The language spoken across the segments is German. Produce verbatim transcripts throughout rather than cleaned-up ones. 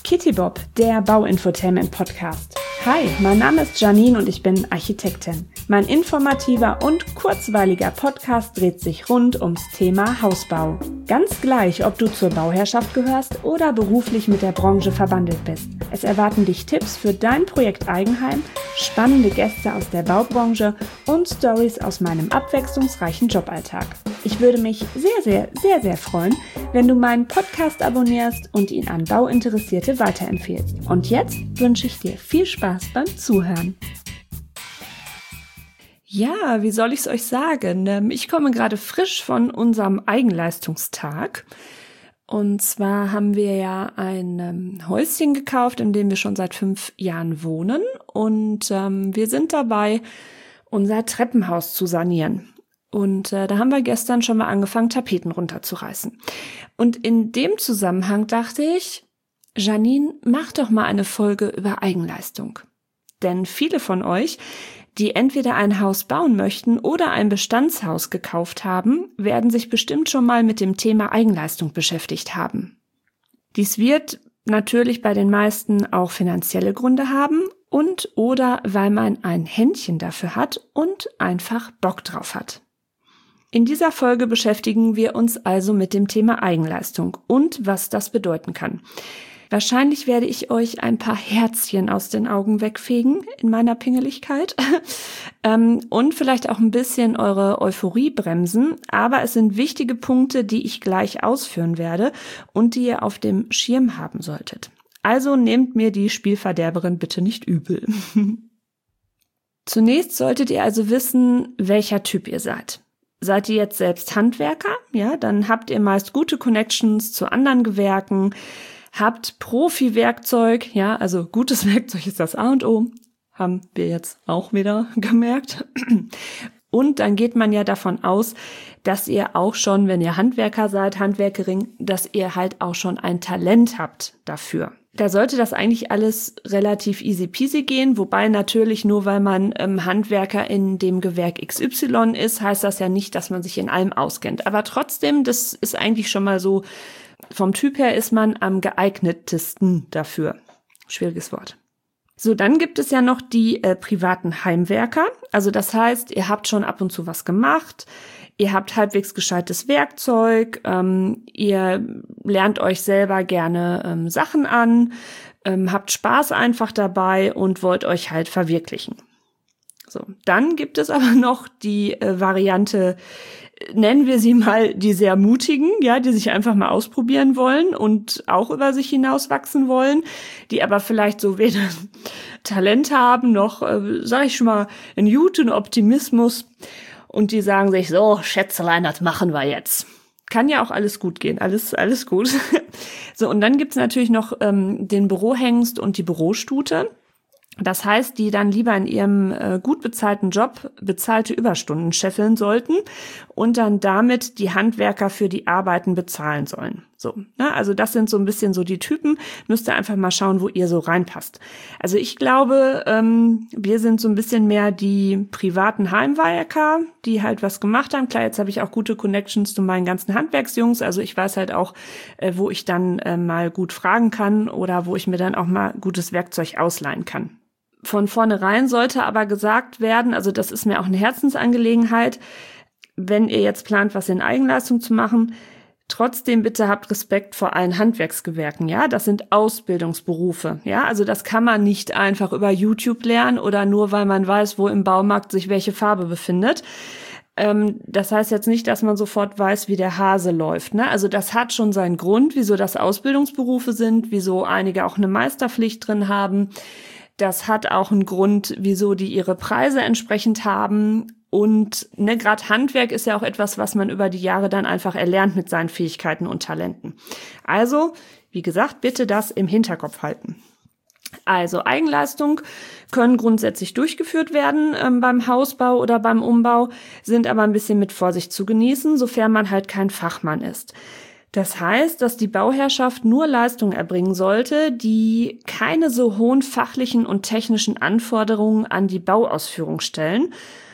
Kittybob, der Bauinfotainment-Podcast. Hi, mein Name ist Janine und ich bin Architektin. Mein informativer und kurzweiliger Podcast dreht sich rund ums Thema Hausbau. Ganz gleich, ob du zur Bauherrschaft gehörst oder beruflich mit der Branche verbandelt bist. Es erwarten dich Tipps für dein Projekt Eigenheim, spannende Gäste aus der Baubranche und Stories aus meinem abwechslungsreichen Joballtag. Ich würde mich sehr, sehr, sehr, sehr freuen, wenn du meinen Podcast abonnierst und ihn an Bauinteressierte weiterempfehlst. Und jetzt wünsche ich dir viel Spaß beim Zuhören. Ja, wie soll ich es euch sagen? Ich komme gerade frisch von unserem Eigenleistungstag. Und zwar haben wir ja ein Häuschen gekauft, in dem wir schon seit fünf Jahren wohnen. Und ähm, wir sind dabei, unser Treppenhaus zu sanieren. Und äh, da haben wir gestern schon mal angefangen, Tapeten runterzureißen. Und in dem Zusammenhang dachte ich, Janine, mach doch mal eine Folge über Eigenleistung. Denn viele von euch, die entweder ein Haus bauen möchten oder ein Bestandshaus gekauft haben, werden sich bestimmt schon mal mit dem Thema Eigenleistung beschäftigt haben. Dies wird natürlich bei den meisten auch finanzielle Gründe haben und oder weil man ein Händchen dafür hat und einfach Bock drauf hat. In dieser Folge beschäftigen wir uns also mit dem Thema Eigenleistung und was das bedeuten kann. Wahrscheinlich werde ich euch ein paar Herzchen aus den Augen wegfegen in meiner Pingeligkeit ähm, und vielleicht auch ein bisschen eure Euphorie bremsen, aber es sind wichtige Punkte, die ich gleich ausführen werde und die ihr auf dem Schirm haben solltet. Also nehmt mir die Spielverderberin bitte nicht übel. Zunächst solltet ihr also wissen, welcher Typ ihr seid. Seid ihr jetzt selbst Handwerker? Ja, dann habt ihr meist gute Connections zu anderen Gewerken, habt Profi-Werkzeug, ja, also gutes Werkzeug ist das A und O, haben wir jetzt auch wieder gemerkt. Und dann geht man ja davon aus, dass ihr auch schon, wenn ihr Handwerker seid, Handwerkerin, dass ihr halt auch schon ein Talent habt dafür. Da sollte das eigentlich alles relativ easy peasy gehen, wobei natürlich nur weil man ähm, Handwerker in dem Gewerk X Y ist, heißt das ja nicht, dass man sich in allem auskennt. Aber trotzdem, das ist eigentlich schon mal so, vom Typ her ist man am geeignetesten dafür. Schwieriges Wort. So, dann gibt es ja noch die äh, privaten Heimwerker. Also das heißt, ihr habt schon ab und zu was gemacht, ihr habt halbwegs gescheites Werkzeug, ähm, ihr lernt euch selber gerne ähm, Sachen an, ähm, habt Spaß einfach dabei und wollt euch halt verwirklichen. So, dann gibt es aber noch die äh, Variante, nennen wir sie mal die sehr mutigen, ja, die sich einfach mal ausprobieren wollen und auch über sich hinaus wachsen wollen, die aber vielleicht so weder Talent haben noch, äh, sag ich schon mal, einen guten Optimismus und die sagen sich so, Schätzelein, das machen wir jetzt. Kann ja auch alles gut gehen, alles alles gut. So, und dann gibt's natürlich noch ähm, den Bürohengst und die Bürostute. Das heißt, die dann lieber in ihrem äh, gut bezahlten Job bezahlte Überstunden scheffeln sollten und dann damit die Handwerker für die Arbeiten bezahlen sollen. So, ne? Also das sind so ein bisschen so die Typen. Müsst ihr einfach mal schauen, wo ihr so reinpasst. Also ich glaube, ähm, wir sind so ein bisschen mehr die privaten Heimwerker, die halt was gemacht haben. Klar, jetzt habe ich auch gute Connections zu meinen ganzen Handwerksjungs. Also ich weiß halt auch, äh, wo ich dann äh, mal gut fragen kann oder wo ich mir dann auch mal gutes Werkzeug ausleihen kann. Von vornherein sollte aber gesagt werden, also das ist mir auch eine Herzensangelegenheit, wenn ihr jetzt plant, was in Eigenleistung zu machen, trotzdem bitte habt Respekt vor allen Handwerksgewerken, ja, das sind Ausbildungsberufe, ja, also das kann man nicht einfach über YouTube lernen oder nur, weil man weiß, wo im Baumarkt sich welche Farbe befindet. Ähm, das heißt jetzt nicht, dass man sofort weiß, wie der Hase läuft, ne? Also das hat schon seinen Grund, wieso das Ausbildungsberufe sind, wieso einige auch eine Meisterpflicht drin haben. Das hat auch einen Grund, wieso die ihre Preise entsprechend haben. Und ne, gerade Handwerk ist ja auch etwas, was man über die Jahre dann einfach erlernt mit seinen Fähigkeiten und Talenten. Also, wie gesagt, bitte das im Hinterkopf halten. Also Eigenleistung können grundsätzlich durchgeführt werden ähm, beim Hausbau oder beim Umbau, sind aber ein bisschen mit Vorsicht zu genießen, sofern man halt kein Fachmann ist. Das heißt, dass die Bauherrschaft nur Leistungen erbringen sollte, die keine so hohen fachlichen und technischen Anforderungen an die Bauausführung stellen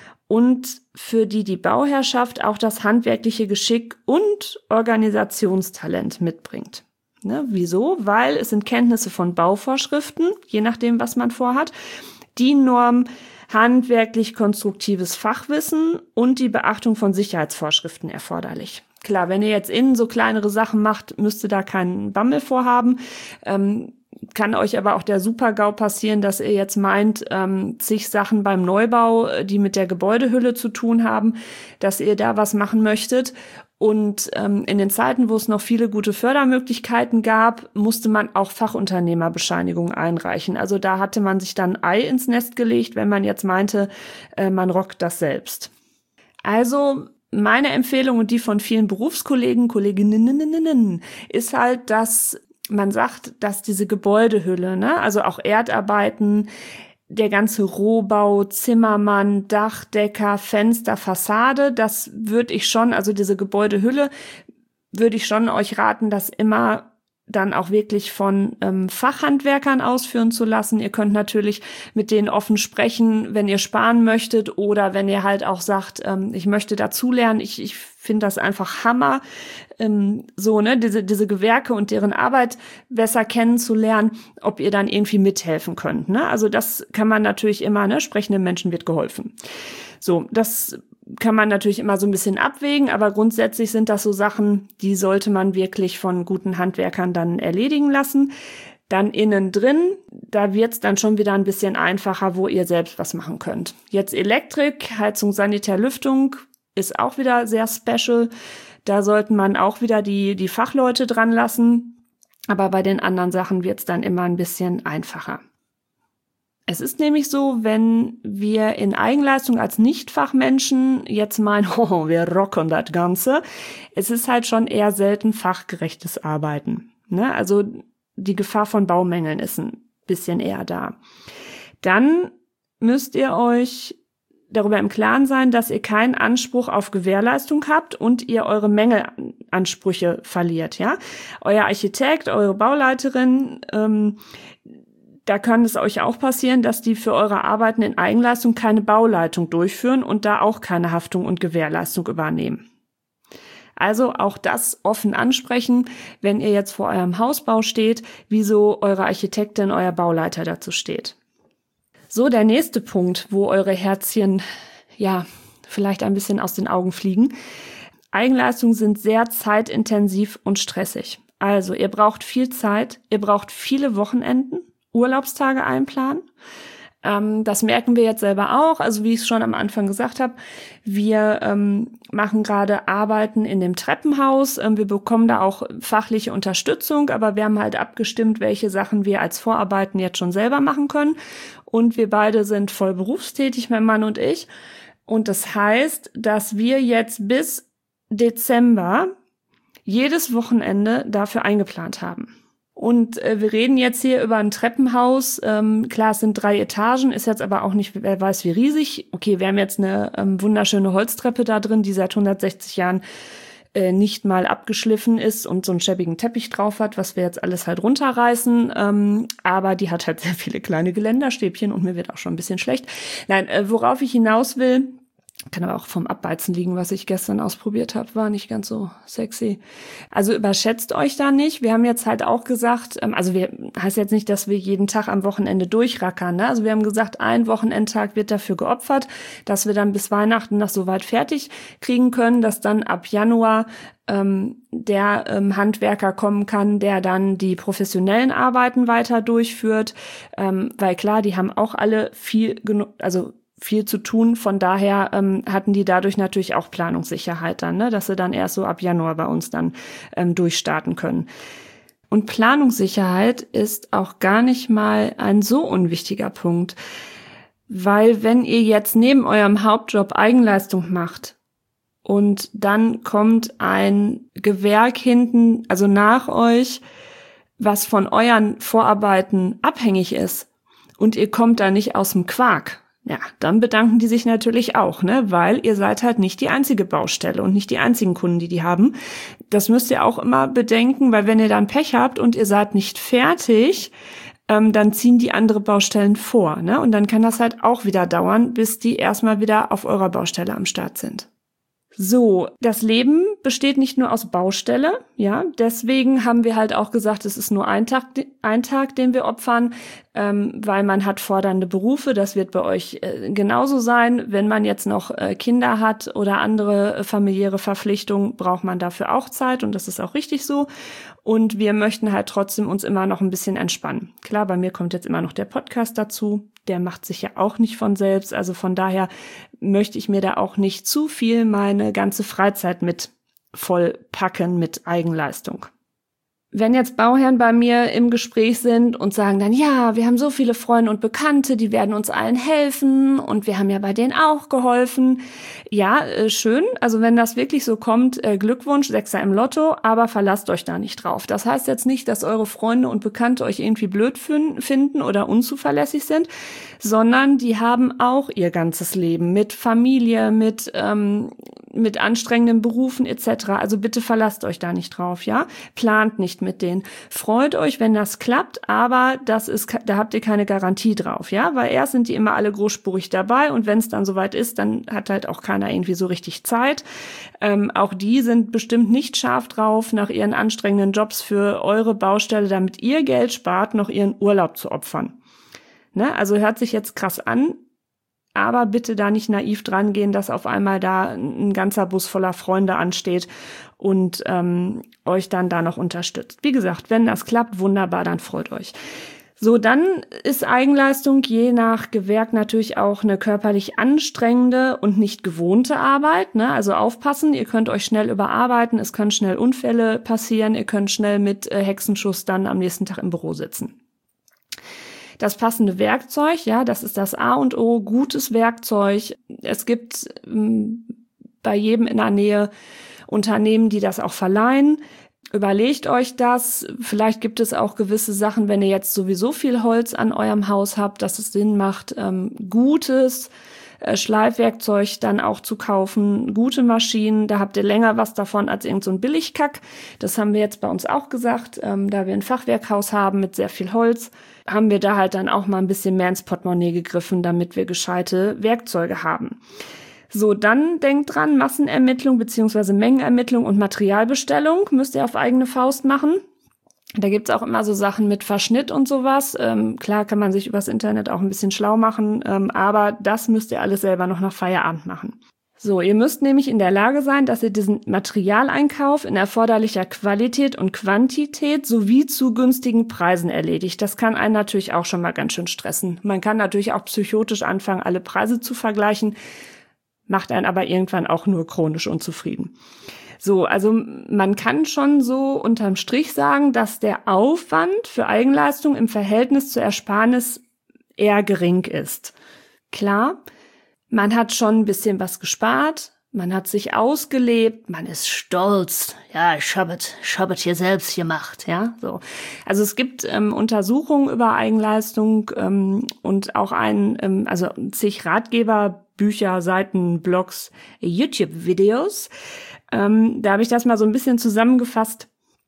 und für die die Bauherrschaft auch das handwerkliche Geschick und Organisationstalent mitbringt. Ne? Wieso? Weil es sind Kenntnisse von Bauvorschriften, je nachdem, was man vorhat, die Norm, handwerklich konstruktives Fachwissen und die Beachtung von Sicherheitsvorschriften erforderlich. Klar, wenn ihr jetzt innen so kleinere Sachen macht, müsst ihr da keinen Bammel vorhaben. Ähm, kann euch aber auch der Super-GAU passieren, dass ihr jetzt meint, ähm, zig Sachen beim Neubau, die mit der Gebäudehülle zu tun haben, dass ihr da was machen möchtet. Und ähm, in den Zeiten, wo es noch viele gute Fördermöglichkeiten gab, musste man auch Fachunternehmerbescheinigungen einreichen. Also da hatte man sich dann Ei ins Nest gelegt, wenn man jetzt meinte, äh, man rockt das selbst. Also meine Empfehlung und die von vielen Berufskollegen, Kolleginnen, ist halt, dass man sagt, dass diese Gebäudehülle, ne, also auch Erdarbeiten, der ganze Rohbau, Zimmermann, Dachdecker, Fenster, Fassade, das würde ich schon, also diese Gebäudehülle, würde ich schon euch raten, das immer dann auch wirklich von ähm, Fachhandwerkern ausführen zu lassen. Ihr könnt natürlich mit denen offen sprechen, wenn ihr sparen möchtet oder wenn ihr halt auch sagt, ähm, ich möchte dazulernen. Ich, ich finde das einfach Hammer, ähm, so ne diese diese Gewerke und deren Arbeit besser kennenzulernen, ob ihr dann irgendwie mithelfen könnt. Ne? Also das kann man natürlich immer, ne, sprechenden Menschen wird geholfen. So, das kann man natürlich immer so ein bisschen abwägen, aber grundsätzlich sind das so Sachen, die sollte man wirklich von guten Handwerkern dann erledigen lassen. Dann innen drin, da wird's dann schon wieder ein bisschen einfacher, wo ihr selbst was machen könnt. Jetzt Elektrik, Heizung, Sanitär, Lüftung ist auch wieder sehr special. Da sollten man auch wieder die, die Fachleute dran lassen. Aber bei den anderen Sachen wird's dann immer ein bisschen einfacher. Es ist nämlich so, wenn wir in Eigenleistung als Nichtfachmenschen jetzt meinen, oh, wir rocken das Ganze, es ist halt schon eher selten fachgerechtes Arbeiten. Ne? Also die Gefahr von Baumängeln ist ein bisschen eher da. Dann müsst ihr euch darüber im Klaren sein, dass ihr keinen Anspruch auf Gewährleistung habt und ihr eure Mängelansprüche verliert. Ja, euer Architekt, eure Bauleiterin, ähm, da kann es euch auch passieren, dass die für eure Arbeiten in Eigenleistung keine Bauleitung durchführen und da auch keine Haftung und Gewährleistung übernehmen. Also auch das offen ansprechen, wenn ihr jetzt vor eurem Hausbau steht, wieso eure Architektin, euer Bauleiter dazu steht. So, der nächste Punkt, wo eure Herzchen, ja, vielleicht ein bisschen aus den Augen fliegen. Eigenleistungen sind sehr zeitintensiv und stressig. Also, ihr braucht viel Zeit, ihr braucht viele Wochenenden, Urlaubstage einplanen. Ähm, das merken wir jetzt selber auch. Also wie ich es schon am Anfang gesagt habe, wir ähm, machen gerade Arbeiten in dem Treppenhaus. Ähm, wir bekommen da auch fachliche Unterstützung, aber wir haben halt abgestimmt, welche Sachen wir als Vorarbeiten jetzt schon selber machen können. Und wir beide sind voll berufstätig, mein Mann und ich. Und das heißt, dass wir jetzt bis Dezember jedes Wochenende dafür eingeplant haben. Und äh, wir reden jetzt hier über ein Treppenhaus. Ähm, klar, es sind drei Etagen, ist jetzt aber auch nicht, wer weiß wie riesig. Okay, wir haben jetzt eine ähm, wunderschöne Holztreppe da drin, die seit hundertsechzig Jahren äh, nicht mal abgeschliffen ist und so einen schäbigen Teppich drauf hat, was wir jetzt alles halt runterreißen. Ähm, aber die hat halt sehr viele kleine Geländerstäbchen und mir wird auch schon ein bisschen schlecht. Nein, äh, worauf ich hinaus will, kann aber auch vom Abbeizen liegen, was ich gestern ausprobiert habe, war nicht ganz so sexy. Also überschätzt euch da nicht. Wir haben jetzt halt auch gesagt, also wir heißt jetzt nicht, dass wir jeden Tag am Wochenende durchrackern, ne? Also wir haben gesagt, ein Wochenendtag wird dafür geopfert, dass wir dann bis Weihnachten noch so weit fertig kriegen können, dass dann ab Januar ähm, der ähm, Handwerker kommen kann, der dann die professionellen Arbeiten weiter durchführt, ähm, weil klar, die haben auch alle viel genug, also viel zu tun. Von daher ähm, hatten die dadurch natürlich auch Planungssicherheit dann, ne? Dass sie dann erst so ab Januar bei uns dann ähm, durchstarten können. Und Planungssicherheit ist auch gar nicht mal ein so unwichtiger Punkt, weil wenn ihr jetzt neben eurem Hauptjob Eigenleistung macht und dann kommt ein Gewerk hinten, also nach euch, was von euren Vorarbeiten abhängig ist und ihr kommt da nicht aus dem Quark, ja, dann bedanken die sich natürlich auch, ne, weil ihr seid halt nicht die einzige Baustelle und nicht die einzigen Kunden, die die haben. Das müsst ihr auch immer bedenken, weil wenn ihr dann Pech habt und ihr seid nicht fertig, ähm, dann ziehen die andere Baustellen vor, ne, und dann kann das halt auch wieder dauern, bis die erstmal wieder auf eurer Baustelle am Start sind. So, das Leben besteht nicht nur aus Baustelle, ja, deswegen haben wir halt auch gesagt, es ist nur ein Tag, ein Tag, den wir opfern, ähm, weil man hat fordernde Berufe, das wird bei euch äh, genauso sein. Wenn man jetzt noch äh, Kinder hat oder andere äh, familiäre Verpflichtungen, braucht man dafür auch Zeit und das ist auch richtig so. Und wir möchten halt trotzdem uns immer noch ein bisschen entspannen. Klar, bei mir kommt jetzt immer noch der Podcast dazu. Der macht sich ja auch nicht von selbst. Also von daher möchte ich mir da auch nicht zu viel meine ganze Freizeit mit vollpacken mit Eigenleistung. Wenn jetzt Bauherren bei mir im Gespräch sind und sagen dann, ja, wir haben so viele Freunde und Bekannte, die werden uns allen helfen und wir haben ja bei denen auch geholfen. Ja, äh, schön. Also wenn das wirklich so kommt, äh, Glückwunsch, Sechser im Lotto, aber verlasst euch da nicht drauf. Das heißt jetzt nicht, dass eure Freunde und Bekannte euch irgendwie blöd finden oder unzuverlässig sind, sondern die haben auch ihr ganzes Leben mit Familie, mit ähm, mit anstrengenden Berufen et cetera. Also bitte verlasst euch da nicht drauf, ja? Plant nicht mit denen. Freut euch, wenn das klappt, aber das ist, da habt ihr keine Garantie drauf, ja? Weil erst sind die immer alle großspurig dabei und wenn es dann soweit ist, dann hat halt auch keiner irgendwie so richtig Zeit. Ähm, auch die sind bestimmt nicht scharf drauf, nach ihren anstrengenden Jobs für eure Baustelle, damit ihr Geld spart, noch ihren Urlaub zu opfern. Ne? Also hört sich jetzt krass an, aber bitte da nicht naiv dran gehen, dass auf einmal da ein ganzer Bus voller Freunde ansteht und ähm, euch dann da noch unterstützt. Wie gesagt, wenn das klappt, wunderbar, dann freut euch. So, dann ist Eigenleistung je nach Gewerk natürlich auch eine körperlich anstrengende und nicht gewohnte Arbeit, ne? Also aufpassen, ihr könnt euch schnell überarbeiten, es können schnell Unfälle passieren, ihr könnt schnell mit äh, Hexenschuss dann am nächsten Tag im Büro sitzen. Das passende Werkzeug, ja, das ist das A und O, gutes Werkzeug. Es gibt ähm, bei jedem in der Nähe Unternehmen, die das auch verleihen. Überlegt euch das. Vielleicht gibt es auch gewisse Sachen, wenn ihr jetzt sowieso viel Holz an eurem Haus habt, dass es Sinn macht, ähm, gutes äh, Schleifwerkzeug dann auch zu kaufen, gute Maschinen. Da habt ihr länger was davon als irgend so ein Billigkack. Das haben wir jetzt bei uns auch gesagt, ähm, da wir ein Fachwerkhaus haben mit sehr viel Holz, haben wir da halt dann auch mal ein bisschen mehr ins Portemonnaie gegriffen, damit wir gescheite Werkzeuge haben. So, dann denkt dran, Massenermittlung bzw. Mengenermittlung und Materialbestellung müsst ihr auf eigene Faust machen. Da gibt's auch immer so Sachen mit Verschnitt und sowas. Ähm, klar kann man sich übers Internet auch ein bisschen schlau machen, ähm, aber das müsst ihr alles selber noch nach Feierabend machen. So, ihr müsst nämlich in der Lage sein, dass ihr diesen Materialeinkauf in erforderlicher Qualität und Quantität sowie zu günstigen Preisen erledigt. Das kann einen natürlich auch schon mal ganz schön stressen. Man kann natürlich auch psychotisch anfangen, alle Preise zu vergleichen, macht einen aber irgendwann auch nur chronisch unzufrieden. So, also man kann schon so unterm Strich sagen, dass der Aufwand für Eigenleistung im Verhältnis zur Ersparnis eher gering ist. Klar, man hat schon ein bisschen was gespart, man hat sich ausgelebt, man ist stolz. Ja, ich habe es, ich habe es hier selbst gemacht, ja, so. Also es gibt ähm, Untersuchungen über Eigenleistung ähm, und auch ein, ähm, also zig Ratgeber, Bücher, Seiten, Blogs, YouTube-Videos. Ähm, da habe ich das mal so ein bisschen zusammengefasst,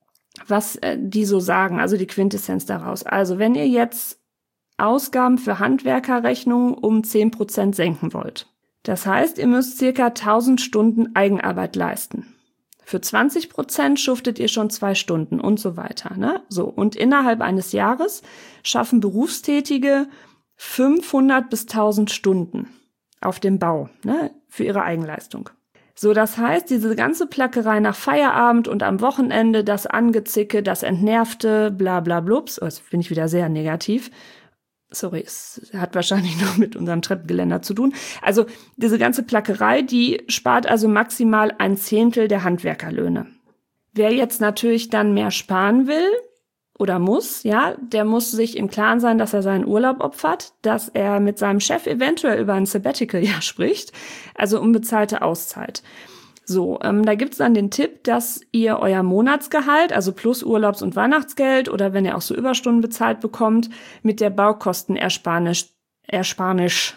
was äh, die so sagen, also die Quintessenz daraus. Also wenn ihr jetzt Ausgaben für Handwerkerrechnungen um zehn Prozent senken wollt. Das heißt, ihr müsst circa tausend Stunden Eigenarbeit leisten. Für zwanzig Prozent schuftet ihr schon zwei Stunden und so weiter, ne? So. Und innerhalb eines Jahres schaffen Berufstätige fünfhundert bis tausend Stunden auf dem Bau, ne? Für ihre Eigenleistung. So, das heißt, diese ganze Plackerei nach Feierabend und am Wochenende, das Angezicke, das Entnervte, bla bla blups, oh, jetzt bin ich wieder sehr negativ. Sorry, es hat wahrscheinlich noch mit unserem Treppengeländer zu tun. Also diese ganze Plackerei, die spart also maximal ein Zehntel der Handwerkerlöhne. Wer jetzt natürlich dann mehr sparen will oder muss, ja, der muss sich im Klaren sein, dass er seinen Urlaub opfert, dass er mit seinem Chef eventuell über ein Sabbatical-Jahr spricht, also unbezahlte Auszeit. So, ähm, da gibt's dann den Tipp, dass ihr euer Monatsgehalt, also plus Urlaubs- und Weihnachtsgeld oder wenn ihr auch so Überstunden bezahlt bekommt, mit der Baukostenersparnis, Ersparnis,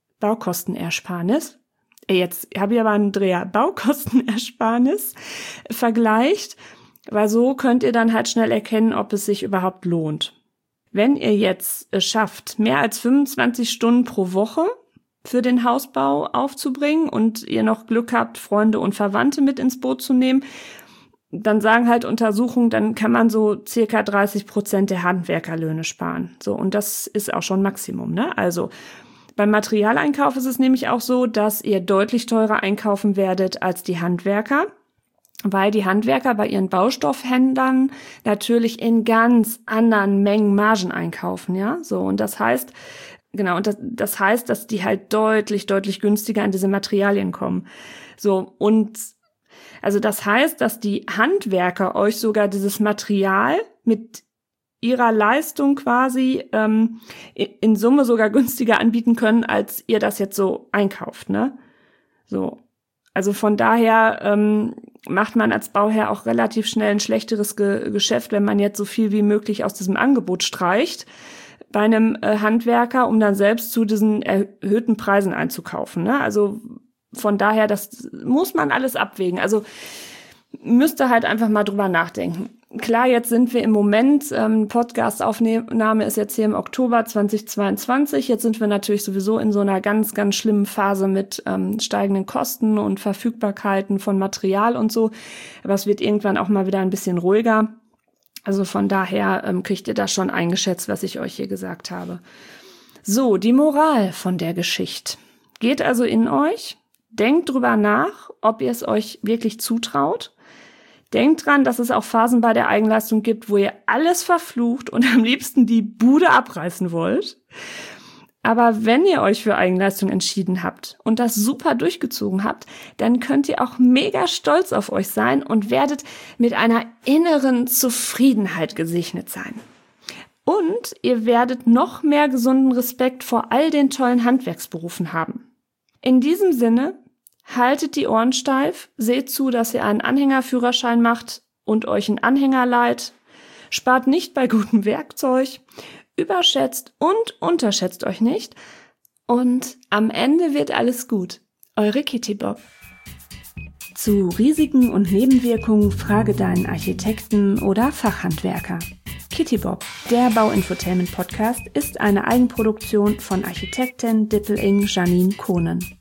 Baukostenersparnis, jetzt habe ich aber einen Dreher, Baukostenersparnis vergleicht, weil so könnt ihr dann halt schnell erkennen, ob es sich überhaupt lohnt. Wenn ihr jetzt es schafft, mehr als fünfundzwanzig Stunden pro Woche für den Hausbau aufzubringen und ihr noch Glück habt, Freunde und Verwandte mit ins Boot zu nehmen, dann sagen halt Untersuchungen, dann kann man so circa dreißig Prozent der Handwerkerlöhne sparen. So, und das ist auch schon Maximum, ne? Also beim Materialeinkauf ist es nämlich auch so, dass ihr deutlich teurer einkaufen werdet als die Handwerker, weil die Handwerker bei ihren Baustoffhändlern natürlich in ganz anderen Mengen Margen einkaufen, ja? So, und das heißt, genau, und das, das heißt, dass die halt deutlich, deutlich günstiger an diese Materialien kommen. So, und also das heißt, dass die Handwerker euch sogar dieses Material mit ihrer Leistung quasi ähm, in Summe sogar günstiger anbieten können, als ihr das jetzt so einkauft, ne? So, also von daher ähm, macht man als Bauherr auch relativ schnell ein schlechteres Ge- Geschäft, wenn man jetzt so viel wie möglich aus diesem Angebot streicht bei einem äh, Handwerker, um dann selbst zu diesen erhöhten Preisen einzukaufen, ne? Also von daher, das muss man alles abwägen. Also müsste halt einfach mal drüber nachdenken. Klar, jetzt sind wir im Moment, ähm, Podcast-Aufnahme ist jetzt hier im Oktober zweitausendzweiundzwanzig. Jetzt sind wir natürlich sowieso in so einer ganz, ganz schlimmen Phase mit ähm, steigenden Kosten und Verfügbarkeiten von Material und so. Aber es wird irgendwann auch mal wieder ein bisschen ruhiger. Also von daher ähm, kriegt ihr das schon eingeschätzt, was ich euch hier gesagt habe. So, die Moral von der Geschichte. Geht also in euch. Denkt drüber nach, ob ihr es euch wirklich zutraut. Denkt dran, dass es auch Phasen bei der Eigenleistung gibt, wo ihr alles verflucht und am liebsten die Bude abreißen wollt. Aber wenn ihr euch für Eigenleistung entschieden habt und das super durchgezogen habt, dann könnt ihr auch mega stolz auf euch sein und werdet mit einer inneren Zufriedenheit gesegnet sein. Und ihr werdet noch mehr gesunden Respekt vor all den tollen Handwerksberufen haben. In diesem Sinne, haltet die Ohren steif, seht zu, dass ihr einen Anhängerführerschein macht und euch einen Anhänger leiht, spart nicht bei gutem Werkzeug, überschätzt und unterschätzt euch nicht und am Ende wird alles gut. Eure Kitty Bob. Zu Risiken und Nebenwirkungen frage deinen Architekten oder Fachhandwerker. Kitty Bob, der Bauinfotainment Podcast, ist eine Eigenproduktion von Architektin Dippel-Ing Janine Kohnen.